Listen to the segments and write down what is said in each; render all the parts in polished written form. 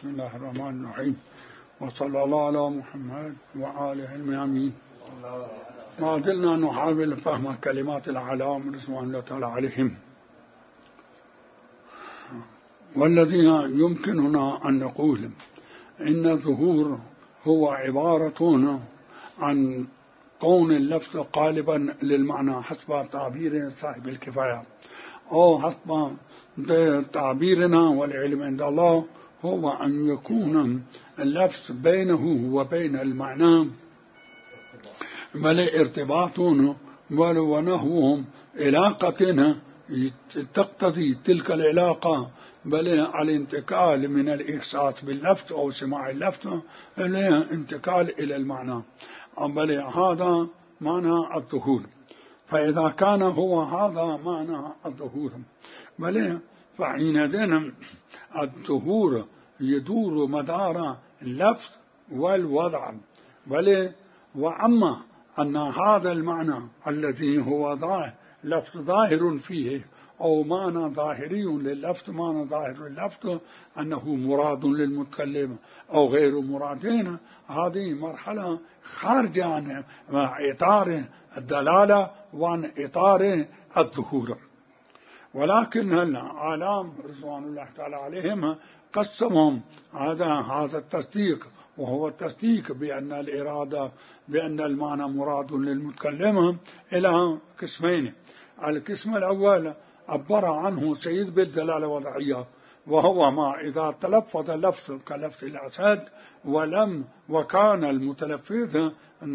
بسم الله الرحمن الرحيم، وصلى الله على محمد وآله الميامين. ما زلنا نحاول فهم كلمات الأعلام رضوان الله تعالى عليهم، والذين يمكننا أن نقول إن الظهور هو عبارة عن كون اللفظ قالبا للمعنى حسب تعبير صاحب الكفاية، أو حسب تعبيرنا والعلم عند الله هو أن يكون اللفظ بينه وبين المعنى بل ارتباط ونحوهم علاقة تقتضي تلك العلاقة، بل الانتقال من الإحساس باللفظ أو سماع اللفظ إلى انتقال إلى المعنى، بل هذا معنى الظهور. فإذا كان هو هذا معنى الظهور بل فحينئذ الظهور يدور مدار اللفظ والوضع، بل وأما أن هذا المعنى الذي هو لفظ ظاهر فيه أو معنى ظاهري لللفظ، معنى ظاهر لللفظ أنه مراد للمتكلم أو غير مرادين، هذه مرحلة خارجة عن إطار الدلالة وعن إطار الظهور. ولكن العالم رضوان الله تعالى عليهم قسمهم هذا التصديق، وهو التصديق بأن الإرادة بأن المعنى مراد للمتكلم إلى قسمين. القسم الأول عبر عنه سيد بالدلالة الوضعية، وهو ما إذا تلفظ لفظ كلفظ الأسد وكان المتلفظ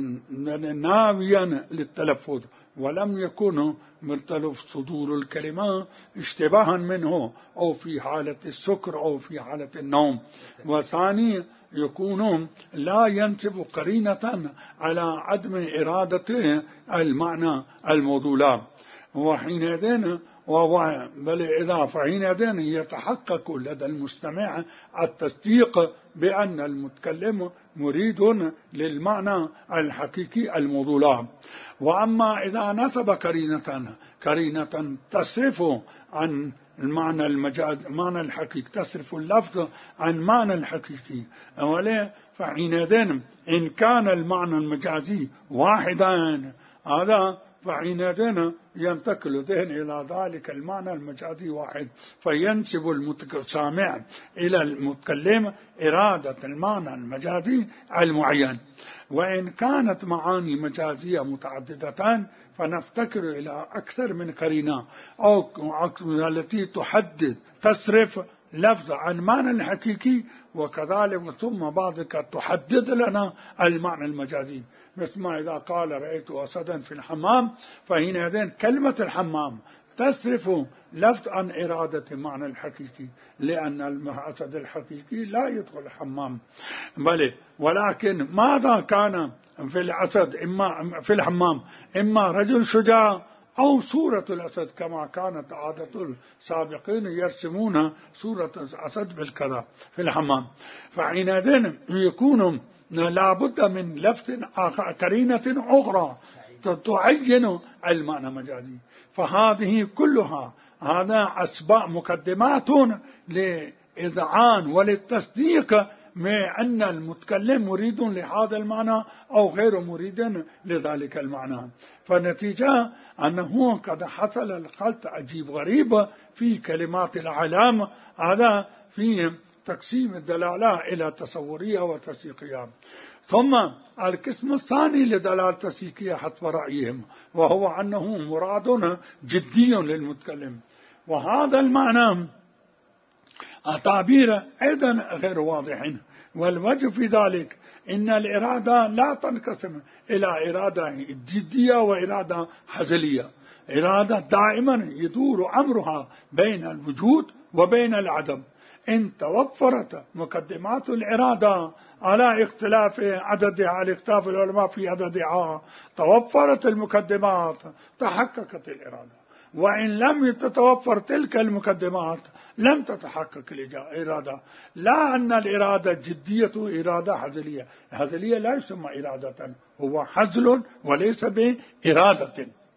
ناويا للتلفظ ولم يكن من صدور الكلمة اشتباها منه أو في حالة السكر أو في حالة النوم. وثاني يكون لا ينسب قرينة على عدم إرادة المعنى الموضوع، وحينئذ بل إذا فحينئذ يتحقق لدى المستمع التصديق بأن المتكلم مريد للمعنى الحقيقي الموضوع. وأما إذا نسب قرينة تصرف عن المعنى المجاز معنى الحقيقي، تصرف اللفظ عن معنى الحقيقي، فحينئذ إن كان المعنى المجازي واحدا هذا فحينئذ ينتقل ذهن إلى ذلك المعنى المجازي واحد، فينسب السامع إلى المتكلم إرادة المعنى المجازي المعين. وإن كانت معاني مجازية متعددة فنفتكر إلى أكثر من قرينة أو التي تصرف لفظ عن معنى الحقيقي، وكذلك ثم بعد تحدد لنا المعنى المجازي، مثل ما إذا قال رأيت أسدا في الحمام، فحينئذ كلمة الحمام تصرف لفظ عن إرادة المعنى الحقيقي، لأن الأسد الحقيقي لا يدخل الحمام ولكن ماذا كان في الأسد إما في الحمام إما رجل شجاع أو صورة الأسد، كما كانت عادة السابقين يرسمون صورة الأسد بالكذا في الحمام. فحينئذ يكون لابد من لفظ قرينة أخرى تعين المعنى المجازي. فهذه كلها هذا أسباب مقدمات لإذعان وللتصديق ما أن المتكلم مريد لهذا المعنى أو غير مريد لذلك المعنى. فنتيجة أنه قد حصل الخلط عجيب غريب في كلمات الأعلام، هذا في تقسيم الدلالة إلى تصورية وتصديقية. ثم القسم الثاني لدلالة تصديقية حسب رأيهم، وهو أنه مراد جدي للمتكلم، وهذا المعنى تعبير أيضا غير واضح. والوجه في ذلك إن الإرادة لا تنقسم إلى إرادة جدية وإرادة هزلية. إرادة دائما يدور أمرها بين الوجود وبين العدم. إن توفرت مقدمات الإرادة على اختلاف عددها، على اختلاف العلماء في عددها، توفرت المقدمات تحققت الإرادة. وإن لم تتوفر تلك المقدمات لم تتحقق الإرادة. لا أن الإرادة جدية إرادة هزلية، هزلية لا يسمى إرادة، هو هزل وليس بإرادة.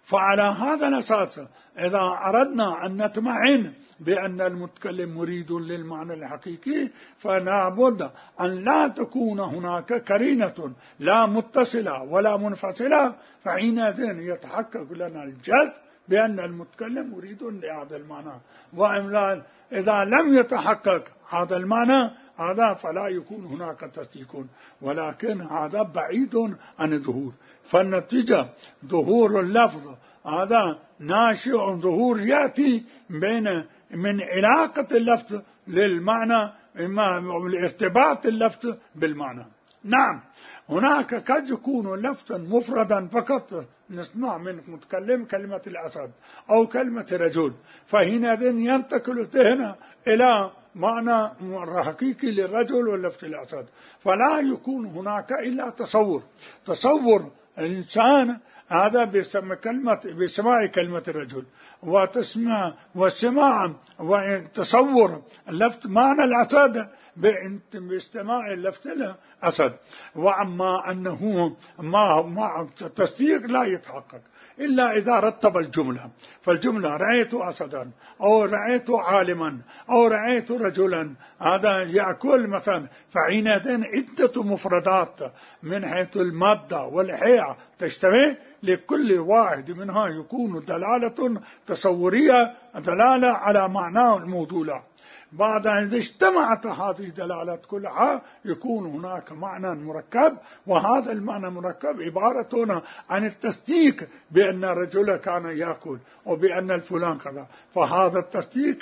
فعلى هذا الأساس إذا أردنا أن نطمئن بأن المتكلم مريد للمعنى الحقيقي فلا بد أن لا تكون هناك قرينة لا متصلة ولا منفصلة، فحينئذ يتحقق لنا الجزم بأن المتكلم مريد لهذا المعنى. وإلا إذا لم يتحقق هذا المعنى هذا فلا يكون هناك تصديق، ولكن هذا بعيد عن الظهور. فالنتيجة ظهور اللفظ هذا ناشئ، ظهور يأتي من علاقة اللفظ للمعنى، إما الارتباط اللفظ بالمعنى. نعم هناك قد يكون لفظا مفردا فقط، نسمع من متكلم كلمة الأسد أو كلمة رجل، فحينئذ ينتقل الذهن إلى معنى حقيقي للرجل واللفظ الأسد، فلا يكون هناك إلا تصور الإنسان هذا بسماع كلمة الرجل وسماع وتصور اللفظ معنى الأسد باستماع اللفظ الأسد. وأما أنه مع التصديق لا يتحقق إلا إذا رتب الجملة، فالجملة رأيت أسدا أو رأيت عالما أو رأيت رجلا هذا يأكل مثلا، فحينئذ عدة مفردات من حيث المادة والحياة تجتمع، لكل واحد منها يكون دلالة تصورية، دلالة على معناه الموضوع. بعد أن اجتمعت هذه الدلالات كلها يكون هناك معنى مركب، وهذا المعنى مركب عبارة عن التصديق بأن الرجل كان يأكل وبأن الفلان كذا، فهذا التصديق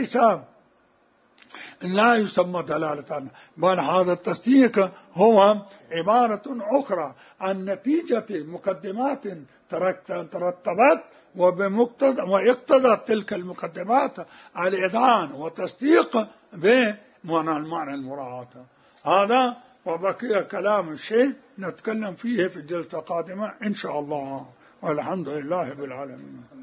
لا يسمى دلالة، بل هذا التصديق هو عبارة أخرى عن نتيجة مقدمات ترتبت ويقتضى تلك المقدمات الإذعان وتصديق بمعنى المعنى المراد. هذا وبقي كلام الشيء نتكلم فيه في الجلسة القادمة إن شاء الله، والحمد لله بالعالمين.